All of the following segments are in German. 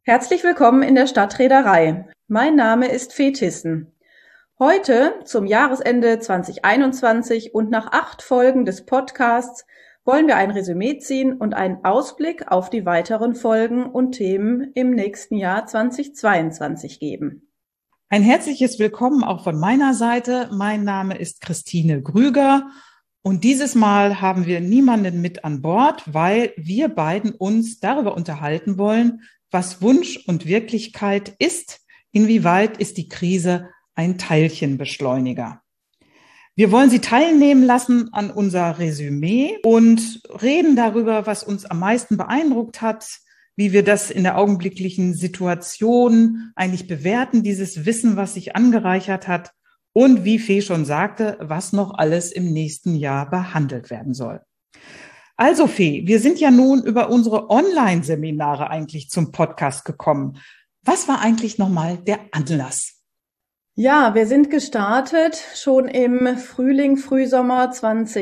Herzlich willkommen in der Stadtreederei. Mein Name ist Fee Thyssen. Heute, zum Jahresende 2021 und nach 8 Folgen des Podcasts, wollen wir ein Resümee ziehen und einen Ausblick auf die weiteren Folgen und Themen im nächsten Jahr 2022 geben. Ein herzliches Willkommen auch von meiner Seite. Mein Name ist Christine Grüger und dieses Mal haben wir niemanden mit an Bord, weil wir beiden uns darüber unterhalten wollen, was Wunsch und Wirklichkeit ist. Inwieweit ist die Krise ein Teilchenbeschleuniger? Wir wollen Sie teilnehmen lassen an unser Resümee und reden darüber, was uns am meisten beeindruckt hat, wie wir das in der augenblicklichen Situation eigentlich bewerten, dieses Wissen, was sich angereichert hat und wie Fee schon sagte, was noch alles im nächsten Jahr behandelt werden soll. Also Fee, wir sind ja nun über unsere Online-Seminare eigentlich zum Podcast gekommen. Was war eigentlich nochmal der Anlass? Ja, wir sind gestartet schon im Frühsommer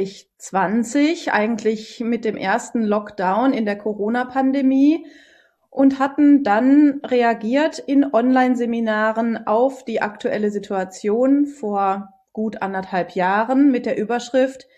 2020, eigentlich mit dem ersten Lockdown in der Corona-Pandemie und hatten dann reagiert in Online-Seminaren auf die aktuelle Situation vor gut 1,5 Jahren mit der Überschrift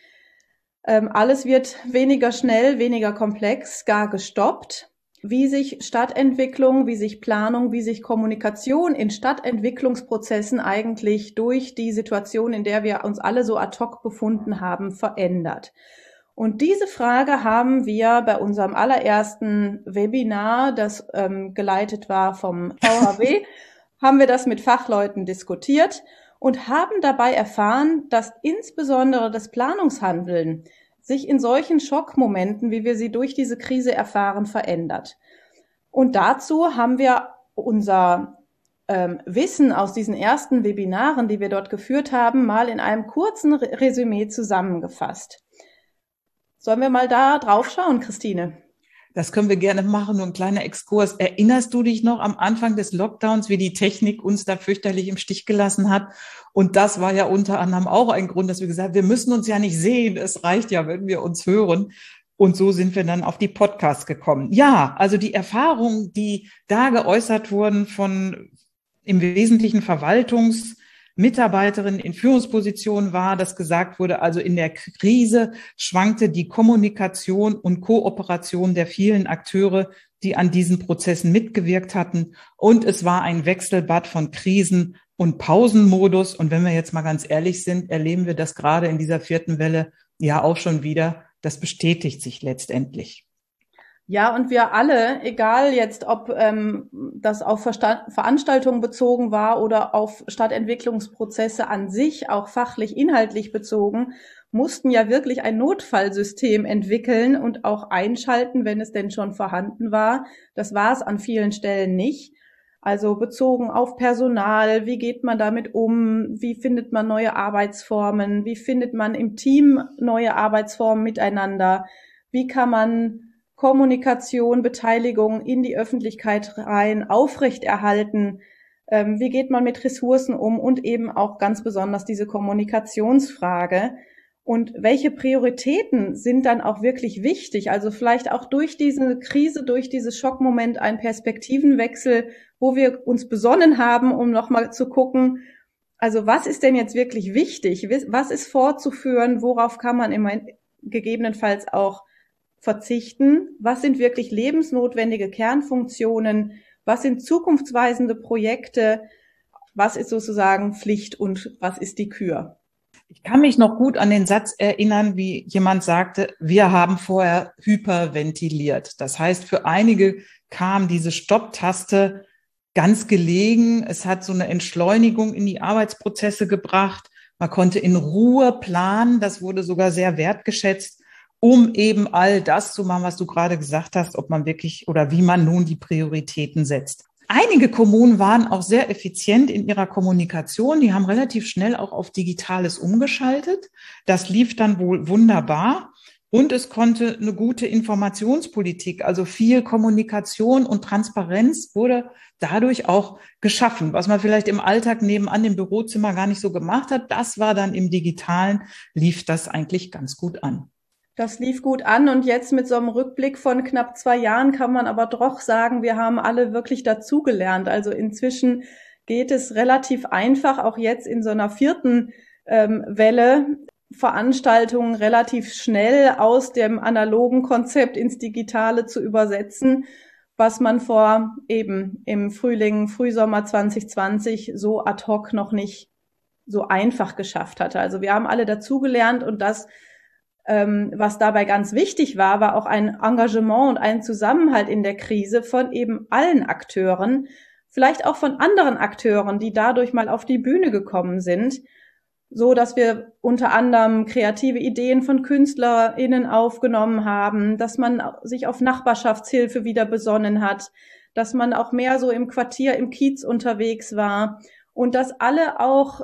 alles wird weniger schnell, weniger komplex, gar gestoppt. Wie sich Stadtentwicklung, wie sich Planung, wie sich Kommunikation in Stadtentwicklungsprozessen eigentlich durch die Situation, in der wir uns alle so ad hoc befunden haben, verändert. Und diese Frage haben wir bei unserem allerersten Webinar, das geleitet war vom VHW, haben wir das mit Fachleuten diskutiert und haben dabei erfahren, dass insbesondere das Planungshandeln sich in solchen Schockmomenten, wie wir sie durch diese Krise erfahren, verändert. Und dazu haben wir unser Wissen aus diesen ersten Webinaren, die wir dort geführt haben, mal in einem kurzen Resümee zusammengefasst. Sollen wir mal da drauf schauen, Christine? Das können wir gerne machen, nur ein kleiner Exkurs. Erinnerst du dich noch am Anfang des Lockdowns, wie die Technik uns da fürchterlich im Stich gelassen hat? Und das war ja unter anderem auch ein Grund, dass wir gesagt haben, wir müssen uns ja nicht sehen. Es reicht ja, wenn wir uns hören. Und so sind wir dann auf die Podcasts gekommen. Ja, also die Erfahrungen, die da geäußert wurden von im Wesentlichen Verwaltungsmitarbeiterinnen in Führungspositionen war, dass gesagt wurde, also in der Krise schwankte die Kommunikation und Kooperation der vielen Akteure, die an diesen Prozessen mitgewirkt hatten. Und es war ein Wechselbad von Krisen- und Pausenmodus. Und wenn wir jetzt mal ganz ehrlich sind, erleben wir das gerade in dieser 4. Welle ja auch schon wieder. Das bestätigt sich letztendlich. Ja, und wir alle, egal jetzt, ob das auf Veranstaltungen bezogen war oder auf Stadtentwicklungsprozesse an sich, auch fachlich, inhaltlich bezogen, mussten ja wirklich ein Notfallsystem entwickeln und auch einschalten, wenn es denn schon vorhanden war. Das war es an vielen Stellen nicht. Also bezogen auf Personal, wie geht man damit um, wie findet man neue Arbeitsformen, wie findet man im Team neue Arbeitsformen miteinander, wie kann man Kommunikation, Beteiligung in die Öffentlichkeit rein aufrechterhalten, wie geht man mit Ressourcen um und eben auch ganz besonders diese Kommunikationsfrage. Und welche Prioritäten sind dann auch wirklich wichtig? Also vielleicht auch durch diese Krise, durch dieses Schockmoment ein Perspektivenwechsel, wo wir uns besonnen haben, um nochmal zu gucken, also was ist denn jetzt wirklich wichtig? Was ist fortzuführen? Worauf kann man gegebenenfalls auch verzichten? Was sind wirklich lebensnotwendige Kernfunktionen? Was sind zukunftsweisende Projekte? Was ist sozusagen Pflicht und was ist die Kür? Ich kann mich noch gut an den Satz erinnern, wie jemand sagte, wir haben vorher hyperventiliert. Das heißt, für einige kam diese Stopptaste ganz gelegen. Es hat so eine Entschleunigung in die Arbeitsprozesse gebracht. Man konnte in Ruhe planen. Das wurde sogar sehr wertgeschätzt, um eben all das zu machen, was du gerade gesagt hast, ob man wirklich oder wie man nun die Prioritäten setzt. Einige Kommunen waren auch sehr effizient in ihrer Kommunikation. Die haben relativ schnell auch auf Digitales umgeschaltet. Das lief dann wohl wunderbar. Und es konnte eine gute Informationspolitik, also viel Kommunikation und Transparenz wurde dadurch auch geschaffen, was man vielleicht im Alltag nebenan im Bürozimmer gar nicht so gemacht hat. Das war dann im Digitalen, lief das eigentlich ganz gut an. Das lief gut an und jetzt mit so einem Rückblick von knapp 2 Jahren kann man aber doch sagen, wir haben alle wirklich dazugelernt. Also inzwischen geht es relativ einfach, auch jetzt in so einer vierten Welle, Veranstaltungen relativ schnell aus dem analogen Konzept ins Digitale zu übersetzen, was man vor eben im Frühsommer 2020 so ad hoc noch nicht so einfach geschafft hatte. Also wir haben alle dazugelernt und das, was dabei ganz wichtig war, war auch ein Engagement und ein Zusammenhalt in der Krise von eben allen Akteuren, vielleicht auch von anderen Akteuren, die dadurch mal auf die Bühne gekommen sind, so dass wir unter anderem kreative Ideen von KünstlerInnen aufgenommen haben, dass man sich auf Nachbarschaftshilfe wieder besonnen hat, dass man auch mehr so im Quartier, im Kiez unterwegs war und dass alle auch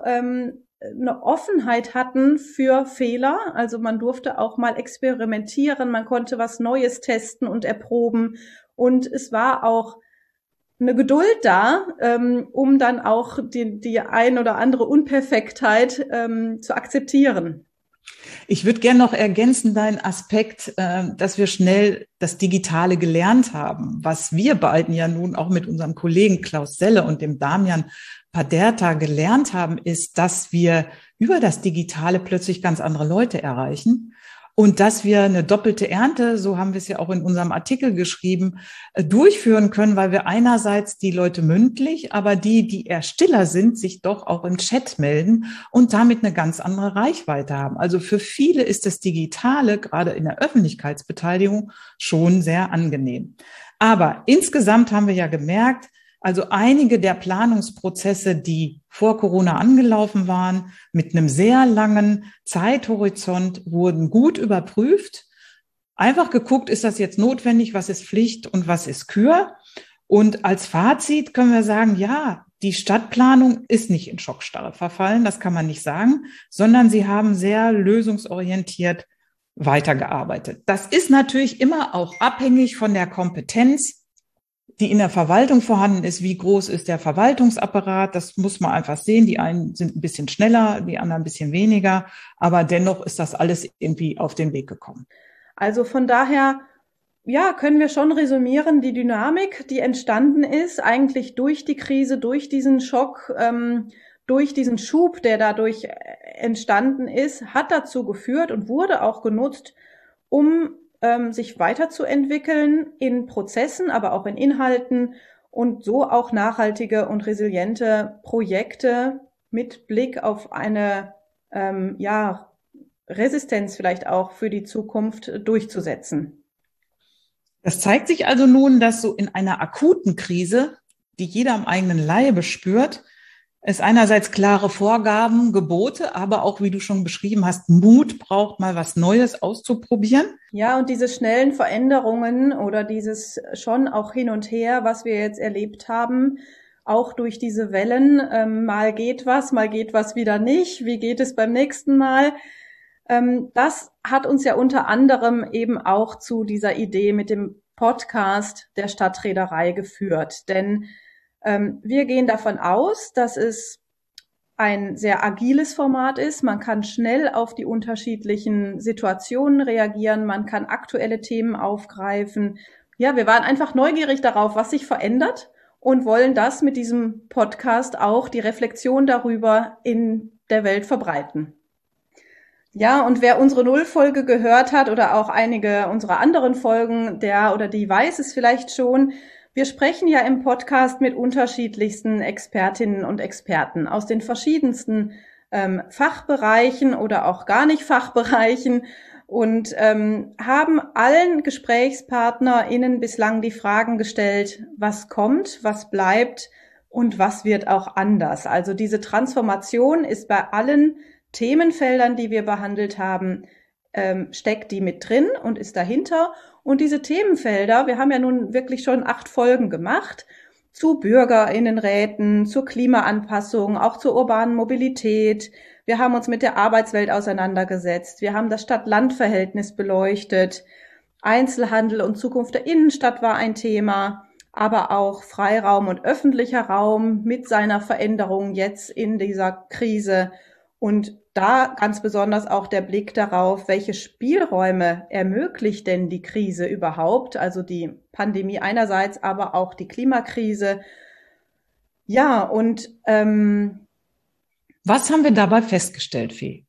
eine Offenheit hatten für Fehler. Also man durfte auch mal experimentieren, man konnte was Neues testen und erproben. Und es war auch eine Geduld da, um dann auch die ein oder andere Unperfektheit zu akzeptieren. Ich würde gerne noch ergänzen deinen Aspekt, dass wir schnell das Digitale gelernt haben. Was wir beiden ja nun auch mit unserem Kollegen Klaus Selle und dem Damian Paderta gelernt haben, ist, dass wir über das Digitale plötzlich ganz andere Leute erreichen. Und dass wir eine doppelte Ernte, so haben wir es ja auch in unserem Artikel geschrieben, durchführen können, weil wir einerseits die Leute mündlich, aber die eher stiller sind, sich doch auch im Chat melden und damit eine ganz andere Reichweite haben. Also für viele ist das Digitale, gerade in der Öffentlichkeitsbeteiligung, schon sehr angenehm. Aber insgesamt haben wir ja gemerkt, also einige der Planungsprozesse, die vor Corona angelaufen waren, mit einem sehr langen Zeithorizont, wurden gut überprüft. Einfach geguckt, ist das jetzt notwendig, was ist Pflicht und was ist Kür? Und als Fazit können wir sagen, ja, die Stadtplanung ist nicht in Schockstarre verfallen, das kann man nicht sagen, sondern sie haben sehr lösungsorientiert weitergearbeitet. Das ist natürlich immer auch abhängig von der Kompetenz, die in der Verwaltung vorhanden ist. Wie groß ist der Verwaltungsapparat? Das muss man einfach sehen. Die einen sind ein bisschen schneller, die anderen ein bisschen weniger. Aber dennoch ist das alles irgendwie auf den Weg gekommen. Also von daher, ja, können wir schon resümieren, die Dynamik, die entstanden ist, eigentlich durch die Krise, durch diesen Schock, durch diesen Schub, der dadurch entstanden ist, hat dazu geführt und wurde auch genutzt, um sich weiterzuentwickeln in Prozessen, aber auch in Inhalten und so auch nachhaltige und resiliente Projekte mit Blick auf eine Resistenz vielleicht auch für die Zukunft durchzusetzen. Das zeigt sich also nun, dass so in einer akuten Krise, die jeder am eigenen Leibe spürt, es einerseits klare Vorgaben, Gebote, aber auch, wie du schon beschrieben hast, Mut braucht, mal was Neues auszuprobieren. Ja, und diese schnellen Veränderungen oder dieses schon auch hin und her, was wir jetzt erlebt haben, auch durch diese Wellen, mal geht was wieder nicht, wie geht es beim nächsten Mal? Das hat uns ja unter anderem eben auch zu dieser Idee mit dem Podcast der Stadtreederei geführt, denn wir gehen davon aus, dass es ein sehr agiles Format ist. Man kann schnell auf die unterschiedlichen Situationen reagieren. Man kann aktuelle Themen aufgreifen. Ja, wir waren einfach neugierig darauf, was sich verändert und wollen das mit diesem Podcast auch die Reflexion darüber in der Welt verbreiten. Ja, und wer unsere Nullfolge gehört hat oder auch einige unserer anderen Folgen, der oder die weiß es vielleicht schon. Wir sprechen ja im Podcast mit unterschiedlichsten Expertinnen und Experten aus den verschiedensten Fachbereichen oder auch gar nicht Fachbereichen und haben allen GesprächspartnerInnen bislang die Fragen gestellt, was kommt, was bleibt und was wird auch anders. Also diese Transformation ist bei allen Themenfeldern, die wir behandelt haben, steckt die mit drin und ist dahinter. Und diese Themenfelder, wir haben ja nun wirklich schon 8 Folgen gemacht, zu BürgerInnenräten, zur Klimaanpassung, auch zur urbanen Mobilität. Wir haben uns mit der Arbeitswelt auseinandergesetzt. Wir haben das Stadt-Land-Verhältnis beleuchtet. Einzelhandel und Zukunft der Innenstadt war ein Thema, aber auch Freiraum und öffentlicher Raum mit seiner Veränderung jetzt in dieser Krise. Und da ganz besonders auch der Blick darauf, welche Spielräume ermöglicht denn die Krise überhaupt, also die Pandemie einerseits, aber auch die Klimakrise. Ja, und Was haben wir dabei festgestellt, Fee?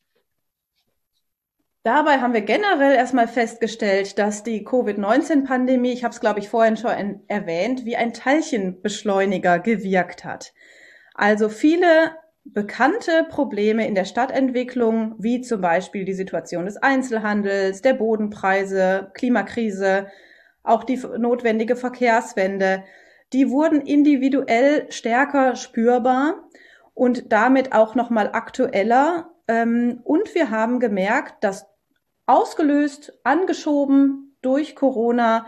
dabei haben wir generell erstmal festgestellt, dass die Covid-19-Pandemie, ich habe es glaube ich vorhin schon erwähnt, wie ein Teilchenbeschleuniger gewirkt hat. Also viele bekannte Probleme in der Stadtentwicklung, wie zum Beispiel die Situation des Einzelhandels, der Bodenpreise, Klimakrise, auch die notwendige Verkehrswende, die wurden individuell stärker spürbar und damit auch nochmal aktueller. Und wir haben gemerkt, dass ausgelöst, angeschoben durch Corona,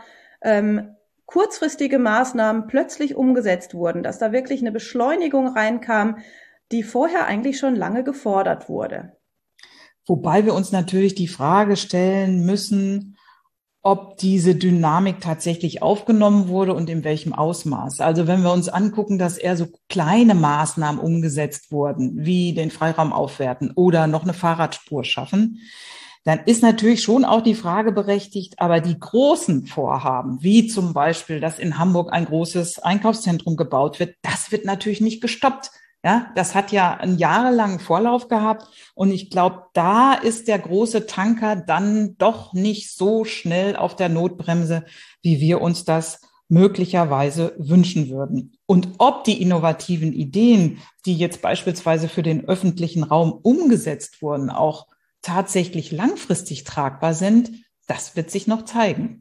kurzfristige Maßnahmen plötzlich umgesetzt wurden, dass da wirklich eine Beschleunigung reinkam, die vorher eigentlich schon lange gefordert wurde. Wobei wir uns natürlich die Frage stellen müssen, ob diese Dynamik tatsächlich aufgenommen wurde und in welchem Ausmaß. Also wenn wir uns angucken, dass eher so kleine Maßnahmen umgesetzt wurden, wie den Freiraum aufwerten oder noch eine Fahrradspur schaffen, dann ist natürlich schon auch die Frage berechtigt, aber die großen Vorhaben, wie zum Beispiel, dass in Hamburg ein großes Einkaufszentrum gebaut wird, das wird natürlich nicht gestoppt. Ja, das hat ja einen jahrelangen Vorlauf gehabt. Und ich glaube, da ist der große Tanker dann doch nicht so schnell auf der Notbremse, wie wir uns das möglicherweise wünschen würden. Und ob die innovativen Ideen, die jetzt beispielsweise für den öffentlichen Raum umgesetzt wurden, auch tatsächlich langfristig tragbar sind, das wird sich noch zeigen.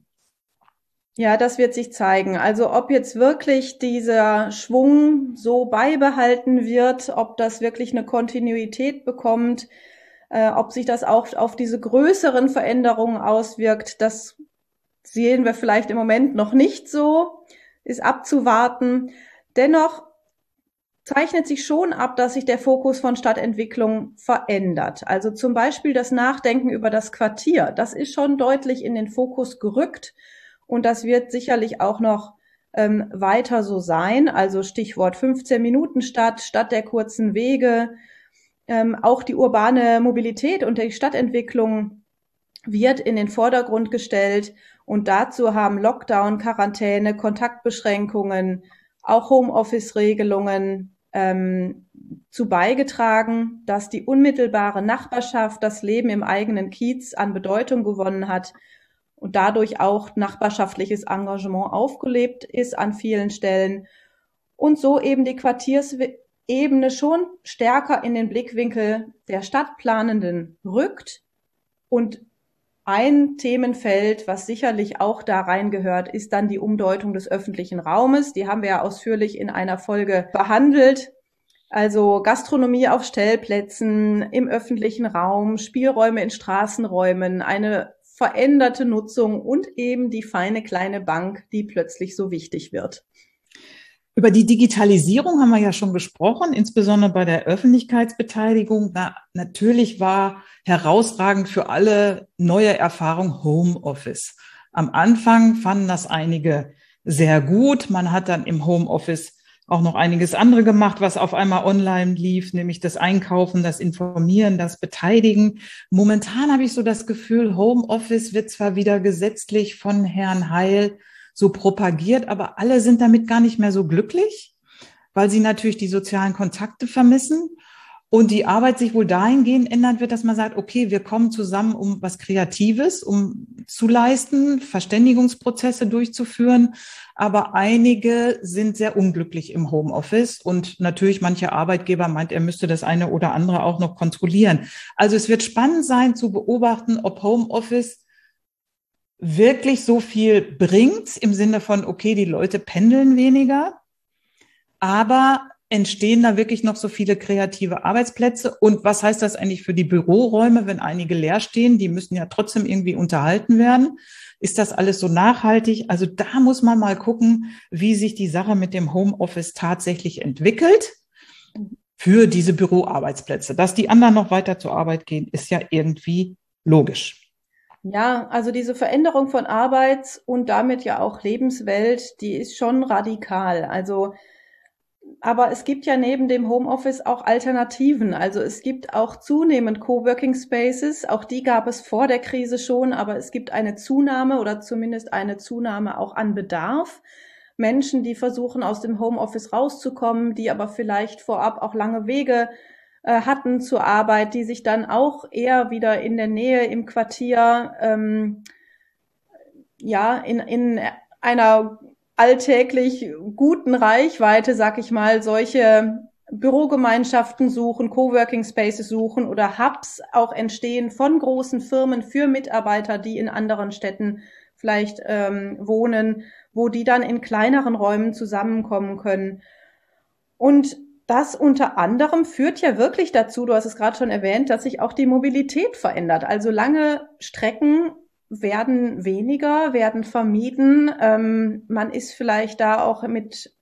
Ja, das wird sich zeigen. Also ob jetzt wirklich dieser Schwung so beibehalten wird, ob das wirklich eine Kontinuität bekommt, ob sich das auch auf diese größeren Veränderungen auswirkt, das sehen wir vielleicht im Moment noch nicht so, ist abzuwarten. Dennoch zeichnet sich schon ab, dass sich der Fokus von Stadtentwicklung verändert. Also zum Beispiel das Nachdenken über das Quartier, das ist schon deutlich in den Fokus gerückt und das wird sicherlich auch noch weiter so sein. Also Stichwort 15-Minuten-Stadt, Stadt der kurzen Wege. Auch die urbane Mobilität und die Stadtentwicklung wird in den Vordergrund gestellt und dazu haben Lockdown, Quarantäne, Kontaktbeschränkungen, auch Homeoffice-Regelungen zu beigetragen, dass die unmittelbare Nachbarschaft, das Leben im eigenen Kiez an Bedeutung gewonnen hat und dadurch auch nachbarschaftliches Engagement aufgelebt ist an vielen Stellen und so eben die Quartiersebene schon stärker in den Blickwinkel der Stadtplanenden rückt. Und ein Themenfeld, was sicherlich auch da reingehört, ist dann die Umdeutung des öffentlichen Raumes. Die haben wir ja ausführlich in einer Folge behandelt. Also Gastronomie auf Stellplätzen, im öffentlichen Raum, Spielräume in Straßenräumen, eine veränderte Nutzung und eben die feine kleine Bank, die plötzlich so wichtig wird. Über die Digitalisierung haben wir ja schon gesprochen, insbesondere bei der Öffentlichkeitsbeteiligung. Natürlich war herausragend für alle neue Erfahrung Homeoffice. Am Anfang fanden das einige sehr gut. Man hat dann im Homeoffice auch noch einiges andere gemacht, was auf einmal online lief, nämlich das Einkaufen, das Informieren, das Beteiligen. Momentan habe ich so das Gefühl, Homeoffice wird zwar wieder gesetzlich von Herrn Heil so propagiert, aber alle sind damit gar nicht mehr so glücklich, weil sie natürlich die sozialen Kontakte vermissen und die Arbeit sich wohl dahingehend ändern wird, dass man sagt, okay, wir kommen zusammen, um was Kreatives, um zu leisten, Verständigungsprozesse durchzuführen, aber einige sind sehr unglücklich im Homeoffice und natürlich mancher Arbeitgeber meint, er müsste das eine oder andere auch noch kontrollieren. Also es wird spannend sein zu beobachten, ob Homeoffice wirklich so viel bringt im Sinne von, okay, die Leute pendeln weniger, aber entstehen da wirklich noch so viele kreative Arbeitsplätze? Und was heißt das eigentlich für die Büroräume, wenn einige leer stehen? Die müssen ja trotzdem irgendwie unterhalten werden. Ist das alles so nachhaltig? Also da muss man mal gucken, wie sich die Sache mit dem Homeoffice tatsächlich entwickelt für diese Büroarbeitsplätze. Dass die anderen noch weiter zur Arbeit gehen, ist ja irgendwie logisch. Ja, also diese Veränderung von Arbeits- und damit ja auch Lebenswelt, die ist schon radikal. Also Aber es gibt ja neben dem Homeoffice auch Alternativen. Also es gibt auch zunehmend Coworking Spaces. Auch die gab es vor der Krise schon, aber es gibt eine Zunahme oder zumindest eine Zunahme auch an Bedarf. Menschen, die versuchen, aus dem Homeoffice rauszukommen, die aber vielleicht vorab auch lange Wege hatten zur Arbeit, die sich dann auch eher wieder in der Nähe im Quartier, in einer alltäglich guten Reichweite, sag ich mal, solche Bürogemeinschaften suchen, Coworking Spaces suchen oder Hubs auch entstehen von großen Firmen für Mitarbeiter, die in anderen Städten vielleicht wohnen, wo die dann in kleineren Räumen zusammenkommen können. Und das unter anderem führt ja wirklich dazu, du hast es gerade schon erwähnt, dass sich auch die Mobilität verändert. Also lange Strecken werden weniger, werden vermieden. Man ist vielleicht da auch mit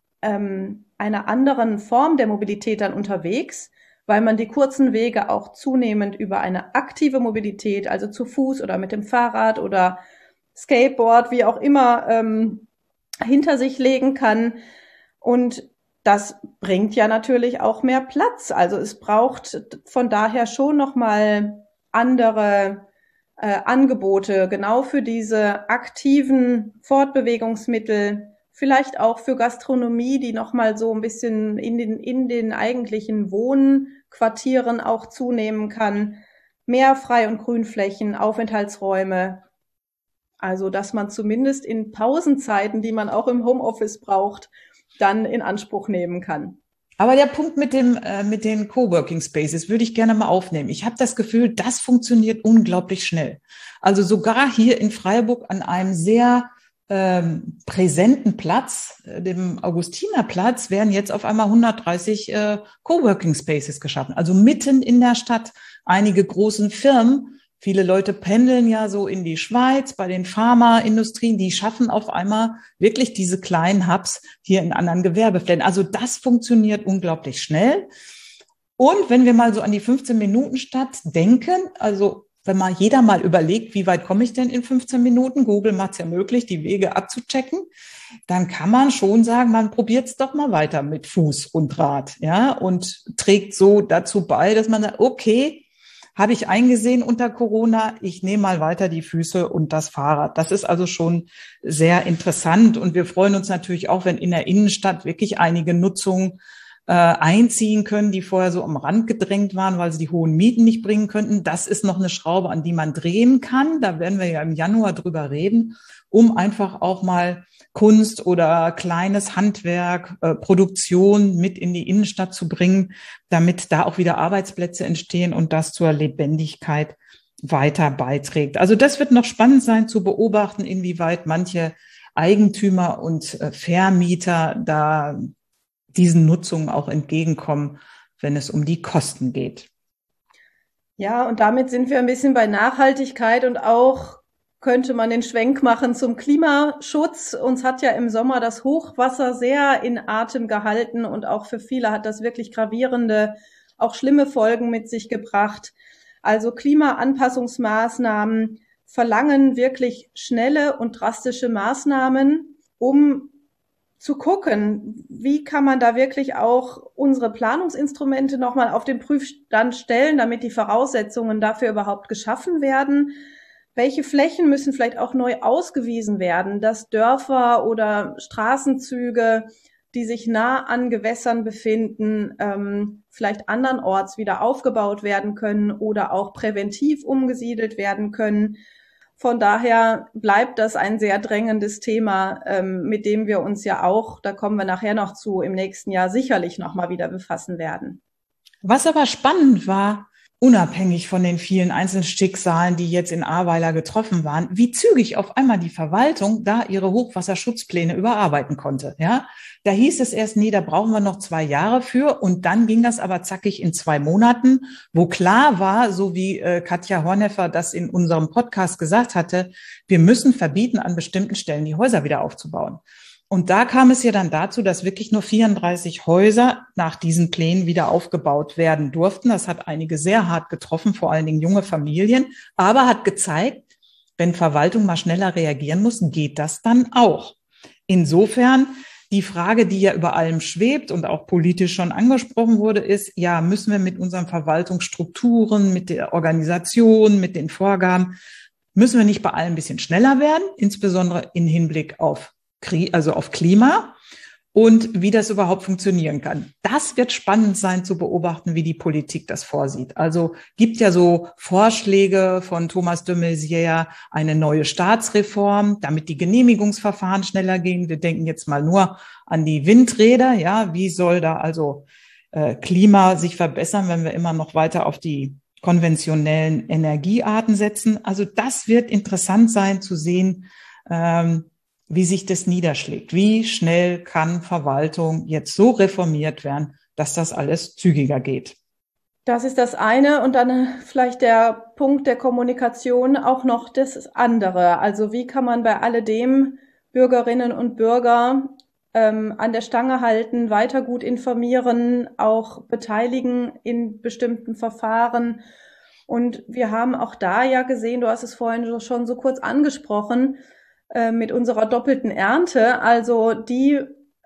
einer anderen Form der Mobilität dann unterwegs, weil man die kurzen Wege auch zunehmend über eine aktive Mobilität, also zu Fuß oder mit dem Fahrrad oder Skateboard, wie auch immer, hinter sich legen kann. Und das bringt ja natürlich auch mehr Platz. Also es braucht von daher schon nochmal andere Angebote, genau für diese aktiven Fortbewegungsmittel, vielleicht auch für Gastronomie, die nochmal so ein bisschen in den eigentlichen Wohnquartieren auch zunehmen kann. Mehr Frei- und Grünflächen, Aufenthaltsräume. Also, dass man zumindest in Pausenzeiten, die man auch im Homeoffice braucht, dann in Anspruch nehmen kann. Aber der Punkt mit den Coworking Spaces würde ich gerne mal aufnehmen. Ich habe das Gefühl, das funktioniert unglaublich schnell. Also sogar hier in Freiburg an einem sehr präsenten Platz, dem Augustinerplatz, werden jetzt auf einmal 130 Coworking Spaces geschaffen. Also mitten in der Stadt. Einige großen Firmen, viele Leute pendeln ja so in die Schweiz bei den Pharmaindustrien, die schaffen auf einmal wirklich diese kleinen Hubs hier in anderen Gewerbeflächen. Also das funktioniert unglaublich schnell. Und wenn wir mal so an die 15-Minuten-Stadt denken, also wenn mal jeder mal überlegt, wie weit komme ich denn in 15 Minuten? Google macht es ja möglich, die Wege abzuchecken. Dann kann man schon sagen, man probiert es doch mal weiter mit Fuß und Rad, ja, und trägt so dazu bei, dass man sagt, okay, habe ich eingesehen unter Corona, ich nehme mal weiter die Füße und das Fahrrad. Das ist also schon sehr interessant. Und wir freuen uns natürlich auch, wenn in der Innenstadt wirklich einige Nutzungen einziehen können, die vorher so am Rand gedrängt waren, weil sie die hohen Mieten nicht bringen könnten. Das ist noch eine Schraube, an die man drehen kann. Da werden wir ja im Januar drüber reden, um einfach auch mal Kunst oder kleines Handwerk, Produktion mit in die Innenstadt zu bringen, damit da auch wieder Arbeitsplätze entstehen und das zur Lebendigkeit weiter beiträgt. Also das wird noch spannend sein zu beobachten, inwieweit manche Eigentümer und Vermieter da diesen Nutzungen auch entgegenkommen, wenn es um die Kosten geht. Ja, und damit sind wir ein bisschen bei Nachhaltigkeit und auch könnte man den Schwenk machen zum Klimaschutz. Uns hat ja im Sommer das Hochwasser sehr in Atem gehalten und auch für viele hat das wirklich gravierende, auch schlimme Folgen mit sich gebracht. Also Klimaanpassungsmaßnahmen verlangen wirklich schnelle und drastische Maßnahmen, um zu gucken, wie kann man da wirklich auch unsere Planungsinstrumente nochmal auf den Prüfstand stellen, damit die Voraussetzungen dafür überhaupt geschaffen werden. Welche Flächen müssen vielleicht auch neu ausgewiesen werden, dass Dörfer oder Straßenzüge, die sich nah an Gewässern befinden, vielleicht andernorts wieder aufgebaut werden können oder auch präventiv umgesiedelt werden können. Von daher bleibt das ein sehr drängendes Thema, mit dem wir uns ja auch, da kommen wir nachher noch zu, im nächsten Jahr sicherlich nochmal wieder befassen werden. Was aber spannend war, unabhängig von den vielen einzelnen Schicksalen, die jetzt in Ahrweiler getroffen waren, wie zügig auf einmal die Verwaltung da ihre Hochwasserschutzpläne überarbeiten konnte. Ja, da hieß es erst, nee, da brauchen wir noch 2 Jahre für. Und dann ging das aber zackig in 2 Monaten, wo klar war, so wie Katja Horneffer das in unserem Podcast gesagt hatte, wir müssen verbieten, an bestimmten Stellen die Häuser wieder aufzubauen. Und da kam es ja dann dazu, dass wirklich nur 34 Häuser nach diesen Plänen wieder aufgebaut werden durften. Das hat einige sehr hart getroffen, vor allen Dingen junge Familien, aber hat gezeigt, wenn Verwaltung mal schneller reagieren muss, geht das dann auch. Insofern Die Frage, die ja über allem schwebt und auch politisch schon angesprochen wurde, ist, ja, müssen wir mit unseren Verwaltungsstrukturen, mit der Organisation, mit den Vorgaben, müssen wir nicht bei allem ein bisschen schneller werden, insbesondere im Hinblick auf auf Klima und wie das überhaupt funktionieren kann. Das wird spannend sein zu beobachten, wie die Politik das vorsieht. Also gibt ja so Vorschläge von Thomas de Maizière, eine neue Staatsreform, damit die Genehmigungsverfahren schneller gehen. Wir denken jetzt mal nur an die Windräder. Ja, wie soll da also Klima sich verbessern, wenn wir immer noch weiter auf die konventionellen Energiearten setzen? Also das wird interessant sein zu sehen, wie sich das niederschlägt. Wie schnell kann Verwaltung jetzt so reformiert werden, dass das alles zügiger geht? Das ist das eine und dann vielleicht der Punkt der Kommunikation auch noch das andere. Also wie kann man bei alledem Bürgerinnen und Bürger an der Stange halten, weiter gut informieren, auch beteiligen in bestimmten Verfahren. Und wir haben auch da ja gesehen, du hast es vorhin schon so kurz angesprochen, mit unserer doppelten Ernte, also die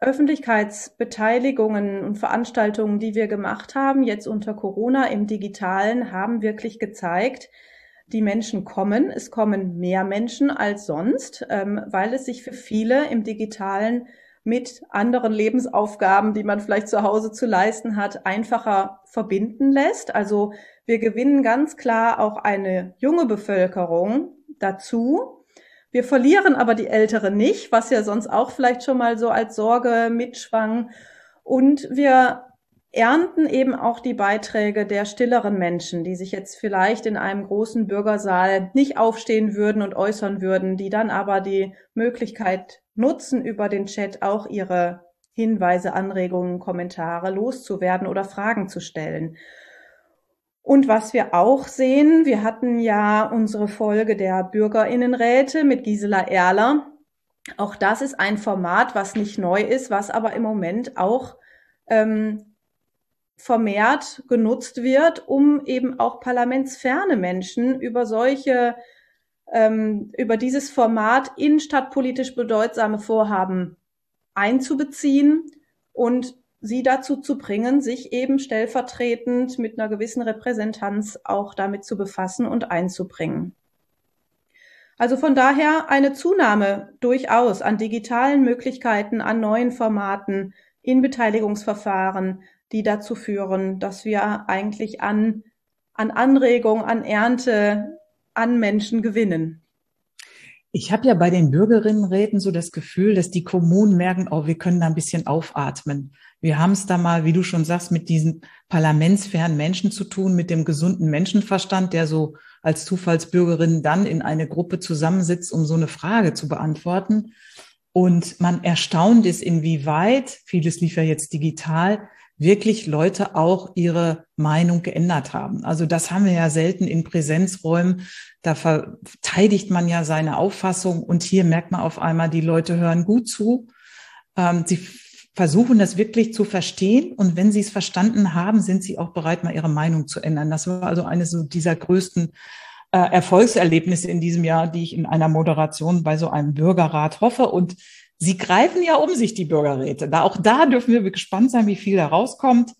Öffentlichkeitsbeteiligungen und Veranstaltungen, die wir gemacht haben, jetzt unter Corona im Digitalen, haben wirklich gezeigt, die Menschen kommen. Es kommen mehr Menschen als sonst, weil es sich für viele im Digitalen mit anderen Lebensaufgaben, die man vielleicht zu Hause zu leisten hat, einfacher verbinden lässt. Also wir gewinnen ganz klar auch eine junge Bevölkerung dazu. Wir verlieren aber die Ältere nicht, was ja sonst auch vielleicht schon mal so als Sorge mitschwang. Und wir ernten eben auch die Beiträge der stilleren Menschen, die sich jetzt vielleicht in einem großen Bürgersaal nicht aufstehen würden und äußern würden, die dann aber die Möglichkeit nutzen, über den Chat auch ihre Hinweise, Anregungen, Kommentare loszuwerden oder Fragen zu stellen. Und was wir auch sehen, wir hatten ja unsere Folge der Bürgerinnenräte mit Gisela Erler. Auch das ist ein Format, was nicht neu ist, was aber im Moment auch vermehrt genutzt wird, um eben auch parlamentsferne Menschen über über dieses Format in stadtpolitisch bedeutsame Vorhaben einzubeziehen und sie dazu zu bringen, sich eben stellvertretend mit einer gewissen Repräsentanz auch damit zu befassen und einzubringen. Also von daher eine Zunahme durchaus an digitalen Möglichkeiten, an neuen Formaten in Beteiligungsverfahren, die dazu führen, dass wir eigentlich an Anregung, an Ernte, an Menschen gewinnen. Ich habe ja bei den Bürgerinnenräten so das Gefühl, dass die Kommunen merken, oh, wir können da ein bisschen aufatmen. Wir haben es da mal, wie du schon sagst, mit diesen parlamentsfernen Menschen zu tun, mit dem gesunden Menschenverstand, der so als Zufallsbürgerin dann in eine Gruppe zusammensitzt, um so eine Frage zu beantworten. Und man erstaunt ist, inwieweit, vieles lief ja jetzt digital, wirklich Leute auch ihre Meinung geändert haben. Also das haben wir ja selten in Präsenzräumen. Da verteidigt man ja seine Auffassung und hier merkt man auf einmal, die Leute hören gut zu. Sie versuchen das wirklich zu verstehen und wenn sie es verstanden haben, sind sie auch bereit, mal ihre Meinung zu ändern. Das war also eines so dieser größten Erfolgserlebnisse in diesem Jahr, die ich in einer Moderation bei so einem Bürgerrat hoffe. Und sie greifen ja um sich, die Bürgerräte. Auch da dürfen wir gespannt sein, wie viel da rauskommt.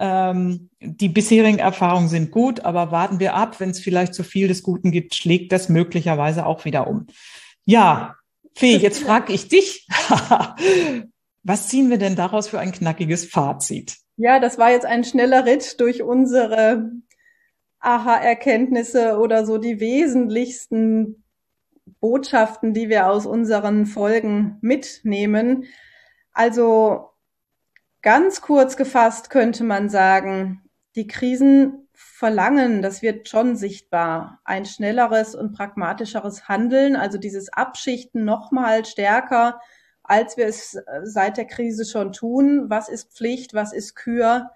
Die bisherigen Erfahrungen sind gut, aber warten wir ab. Wenn es vielleicht zu viel des Guten gibt, schlägt das möglicherweise auch wieder um. Ja, Fee, jetzt frage ich dich. Was ziehen wir denn daraus für ein knackiges Fazit? Ja, das war jetzt ein schneller Ritt durch unsere Aha-Erkenntnisse oder so die wesentlichsten Botschaften, die wir aus unseren Folgen mitnehmen. Also ganz kurz gefasst könnte man sagen, die Krisen verlangen, das wird schon sichtbar, ein schnelleres und pragmatischeres Handeln, also dieses Abschichten nochmal stärker, als wir es seit der Krise schon tun. Was ist Pflicht, was ist Kür?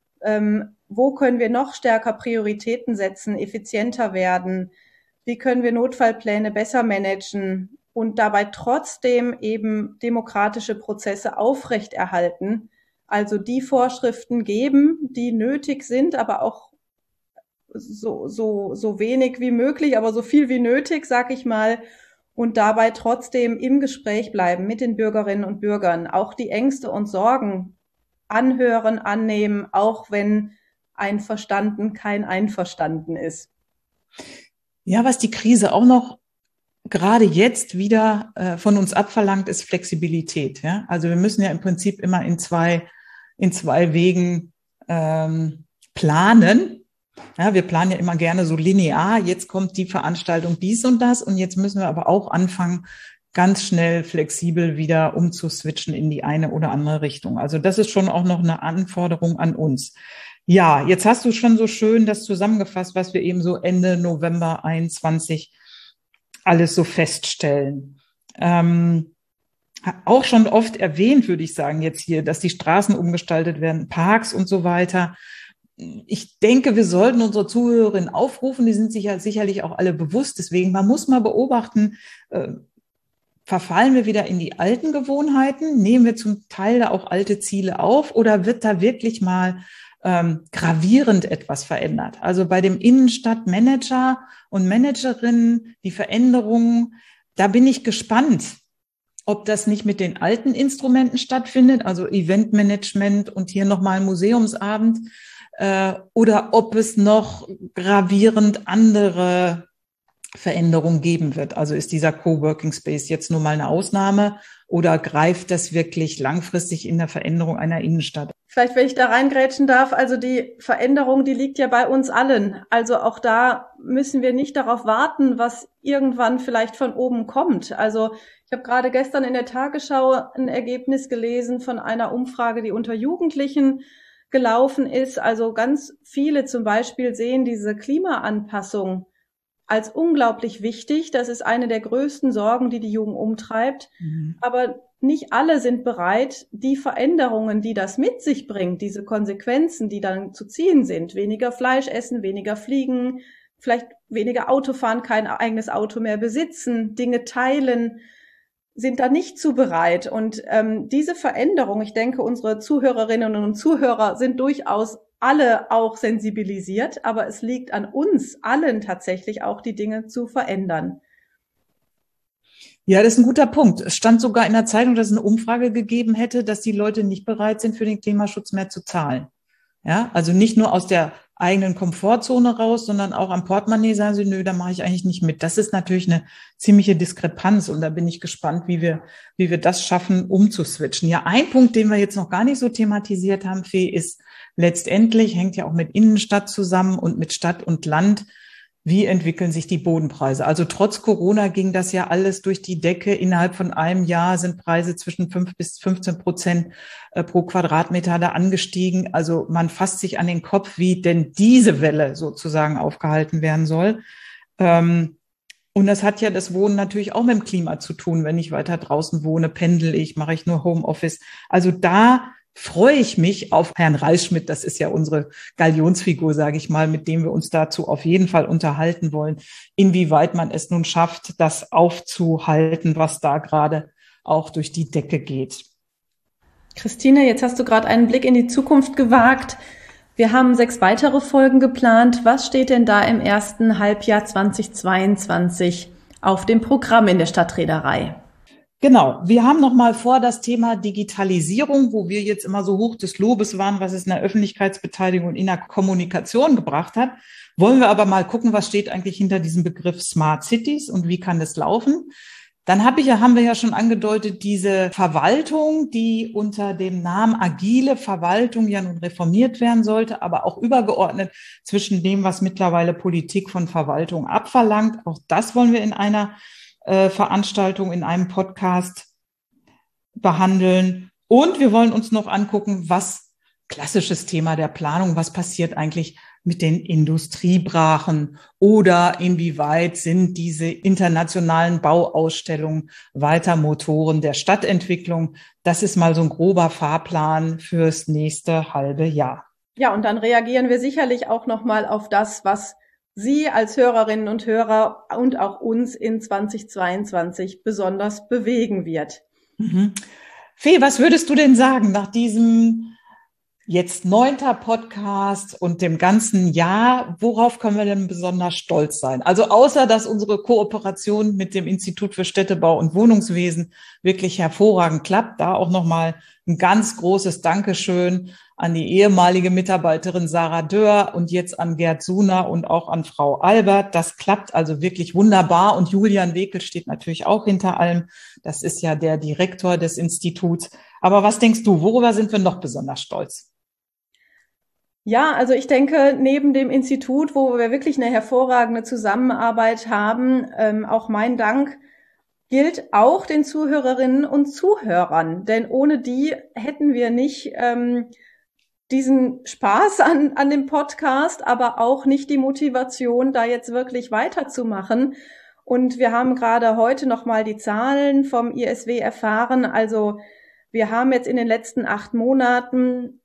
Wo können wir noch stärker Prioritäten setzen, effizienter werden? Wie können wir Notfallpläne besser managen und dabei trotzdem eben demokratische Prozesse aufrechterhalten? Also die Vorschriften geben, die nötig sind, aber auch so wenig wie möglich, aber so viel wie nötig, sag ich mal, und dabei trotzdem im Gespräch bleiben mit den Bürgerinnen und Bürgern, auch die Ängste und Sorgen anhören, annehmen, auch wenn ein Verstanden kein Einverstanden ist. Ja, was die Krise auch noch gerade jetzt wieder von uns abverlangt, ist Flexibilität. Ja? Also wir müssen ja im Prinzip immer in zwei Wegen planen. Ja, wir planen ja immer gerne so linear. Jetzt kommt die Veranstaltung dies und das und jetzt müssen wir aber auch anfangen, ganz schnell flexibel wieder umzuswitchen in die eine oder andere Richtung. Also das ist schon auch noch eine Anforderung an uns. Ja, jetzt hast du schon so schön das zusammengefasst, was wir eben so Ende November 21 alles so feststellen. Auch schon oft erwähnt, würde ich sagen, jetzt hier, dass die Straßen umgestaltet werden, Parks und so weiter. Ich denke, wir sollten unsere Zuhörerinnen aufrufen, die sind sich ja sicherlich auch alle bewusst. Deswegen, man muss mal beobachten, verfallen wir wieder in die alten Gewohnheiten? Nehmen wir zum Teil da auch alte Ziele auf oder wird da wirklich mal gravierend etwas verändert? Also bei dem Innenstadtmanager und Managerinnen, die Veränderungen, da bin ich gespannt, ob das nicht mit den alten Instrumenten stattfindet, also Eventmanagement und hier nochmal ein Museumsabend, oder ob es noch gravierend andere Veränderungen geben wird. Also ist dieser Coworking Space jetzt nur mal eine Ausnahme oder greift das wirklich langfristig in der Veränderung einer Innenstadt? Vielleicht, wenn ich da reingrätschen darf, also die Veränderung, die liegt ja bei uns allen. Also auch da müssen wir nicht darauf warten, was irgendwann vielleicht von oben kommt. Also ich habe gerade gestern in der Tagesschau ein Ergebnis gelesen von einer Umfrage, die unter Jugendlichen gelaufen ist. Also ganz viele zum Beispiel sehen diese Klimaanpassung als unglaublich wichtig. Das ist eine der größten Sorgen, die die Jugend umtreibt. Mhm. Aber nicht alle sind bereit, die Veränderungen, die das mit sich bringt, diese Konsequenzen, die dann zu ziehen sind, weniger Fleisch essen, weniger fliegen, vielleicht weniger Auto fahren, kein eigenes Auto mehr besitzen, Dinge teilen, sind da nicht zu bereit. Und diese Veränderung, ich denke, unsere Zuhörerinnen und Zuhörer sind durchaus alle auch sensibilisiert, aber es liegt an uns allen tatsächlich auch, die Dinge zu verändern. Ja, das ist ein guter Punkt. Es stand sogar in der Zeitung, dass es eine Umfrage gegeben hätte, dass die Leute nicht bereit sind, für den Klimaschutz mehr zu zahlen. Ja, also nicht nur aus der eigenen Komfortzone raus, sondern auch am Portemonnaie sagen sie, nö, da mache ich eigentlich nicht mit. Das ist natürlich eine ziemliche Diskrepanz und da bin ich gespannt, wie wir das schaffen, umzuswitchen. Ja, ein Punkt, den wir jetzt noch gar nicht so thematisiert haben, Fee, ist letztendlich, hängt ja auch mit Innenstadt zusammen und mit Stadt und Land. Wie entwickeln sich die Bodenpreise? Also trotz Corona ging das ja alles durch die Decke. Innerhalb von einem Jahr sind Preise zwischen 5% bis 15% pro Quadratmeter da angestiegen. Also man fasst sich an den Kopf, wie denn diese Welle sozusagen aufgehalten werden soll. Und das hat ja das Wohnen natürlich auch mit dem Klima zu tun. Wenn ich weiter draußen wohne, pendel ich, mache ich nur Homeoffice. Also da freue ich mich auf Herrn Reisschmidt. Das ist ja unsere Galionsfigur, sage ich mal, mit dem wir uns dazu auf jeden Fall unterhalten wollen, inwieweit man es nun schafft, das aufzuhalten, was da gerade auch durch die Decke geht. Christine, jetzt hast du gerade einen Blick in die Zukunft gewagt. Wir haben 6 weitere Folgen geplant. Was steht denn da im ersten Halbjahr 2022 auf dem Programm in der Stadtreederei? Genau, wir haben noch mal vor das Thema Digitalisierung, wo wir jetzt immer so hoch des Lobes waren, was es in der Öffentlichkeitsbeteiligung und in der Kommunikation gebracht hat, wollen wir aber mal gucken, was steht eigentlich hinter diesem Begriff Smart Cities und wie kann das laufen. Dann haben wir ja schon angedeutet, diese Verwaltung, die unter dem Namen agile Verwaltung ja nun reformiert werden sollte, aber auch übergeordnet zwischen dem, was mittlerweile Politik von Verwaltung abverlangt. Auch das wollen wir in einer Veranstaltung, in einem Podcast behandeln. Und wir wollen uns noch angucken, was klassisches Thema der Planung, was passiert eigentlich mit den Industriebrachen oder inwieweit sind diese internationalen Bauausstellungen weiter Motoren der Stadtentwicklung. Das ist mal so ein grober Fahrplan fürs nächste halbe Jahr. Ja, und dann reagieren wir sicherlich auch noch mal auf das, was Sie als Hörerinnen und Hörer und auch uns in 2022 besonders bewegen wird. Mhm. Fee, was würdest du denn sagen nach diesem Jetzt 9. Podcast und dem ganzen Jahr. Worauf können wir denn besonders stolz sein? Also außer, dass unsere Kooperation mit dem Institut für Städtebau und Wohnungswesen wirklich hervorragend klappt. Da auch nochmal ein ganz großes Dankeschön an die ehemalige Mitarbeiterin Sarah Dörr und jetzt an Gerd Suner und auch an Frau Albert. Das klappt also wirklich wunderbar. Und Julian Wekel steht natürlich auch hinter allem. Das ist ja der Direktor des Instituts. Aber was denkst du, worüber sind wir noch besonders stolz? Ja, also ich denke, neben dem Institut, wo wir wirklich eine hervorragende Zusammenarbeit haben, auch mein Dank gilt auch den Zuhörerinnen und Zuhörern. Denn ohne die hätten wir nicht diesen Spaß an dem Podcast, aber auch nicht die Motivation, da jetzt wirklich weiterzumachen. Und wir haben gerade heute nochmal die Zahlen vom ISW erfahren. Also wir haben jetzt in den letzten 8 Monaten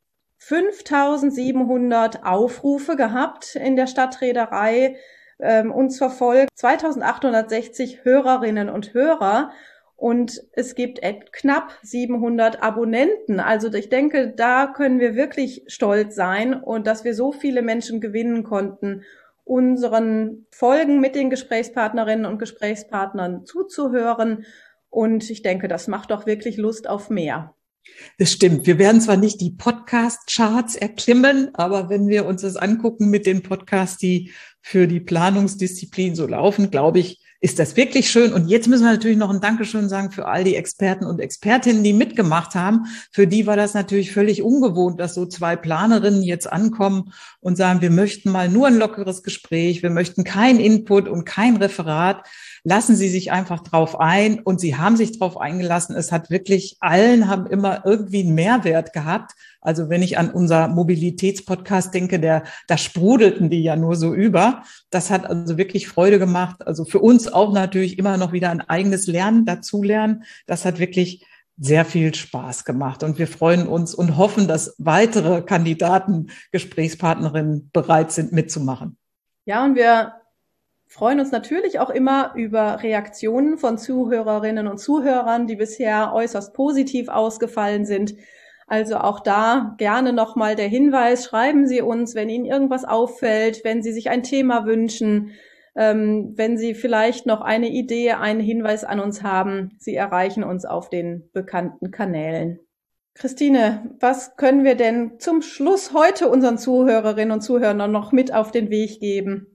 5.700 Aufrufe gehabt in der Stadtreederei, uns verfolgt 2.860 Hörerinnen und Hörer und es gibt knapp 700 Abonnenten. Also ich denke, da können wir wirklich stolz sein und dass wir so viele Menschen gewinnen konnten, unseren Folgen mit den Gesprächspartnerinnen und Gesprächspartnern zuzuhören. Und ich denke, das macht doch wirklich Lust auf mehr. Das stimmt. Wir werden zwar nicht die Podcast-Charts erklimmen, aber wenn wir uns das angucken mit den Podcasts, die für die Planungsdisziplin so laufen, glaube ich, ist das wirklich schön. Und jetzt müssen wir natürlich noch ein Dankeschön sagen für all die Experten und Expertinnen, die mitgemacht haben. Für die war das natürlich völlig ungewohnt, dass so 2 Planerinnen jetzt ankommen und sagen, wir möchten mal nur ein lockeres Gespräch, wir möchten kein Input und kein Referat. Lassen Sie sich einfach drauf ein. Und sie haben sich drauf eingelassen. Es hat wirklich, allen haben immer irgendwie einen Mehrwert gehabt. Also wenn ich an unser Mobilitätspodcast denke, da sprudelten die ja nur so über. Das hat also wirklich Freude gemacht. Also für uns auch natürlich immer noch wieder ein eigenes Lernen, dazulernen. Das hat wirklich sehr viel Spaß gemacht. Und wir freuen uns und hoffen, dass weitere Kandidaten, Gesprächspartnerinnen bereit sind, mitzumachen. Ja, und wir freuen uns natürlich auch immer über Reaktionen von Zuhörerinnen und Zuhörern, die bisher äußerst positiv ausgefallen sind. Also auch da gerne nochmal der Hinweis, schreiben Sie uns, wenn Ihnen irgendwas auffällt, wenn Sie sich ein Thema wünschen, wenn Sie vielleicht noch eine Idee, einen Hinweis an uns haben. Sie erreichen uns auf den bekannten Kanälen. Christine, was können wir denn zum Schluss heute unseren Zuhörerinnen und Zuhörern noch mit auf den Weg geben?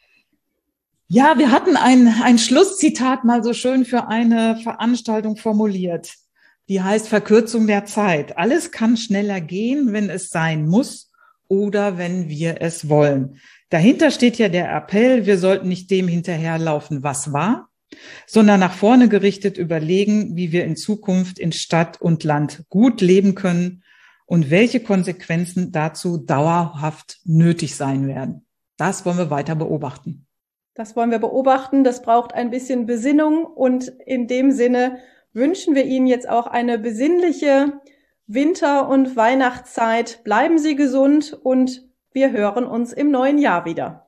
Ja, wir hatten ein Schlusszitat mal so schön für eine Veranstaltung formuliert. Die heißt Verkürzung der Zeit. Alles kann schneller gehen, wenn es sein muss oder wenn wir es wollen. Dahinter steht ja der Appell, wir sollten nicht dem hinterherlaufen, was war, sondern nach vorne gerichtet überlegen, wie wir in Zukunft in Stadt und Land gut leben können und welche Konsequenzen dazu dauerhaft nötig sein werden. Das wollen wir weiter beobachten. Das wollen wir beobachten. Das braucht ein bisschen Besinnung und in dem Sinne wünschen wir Ihnen jetzt auch eine besinnliche Winter- und Weihnachtszeit. Bleiben Sie gesund und wir hören uns im neuen Jahr wieder.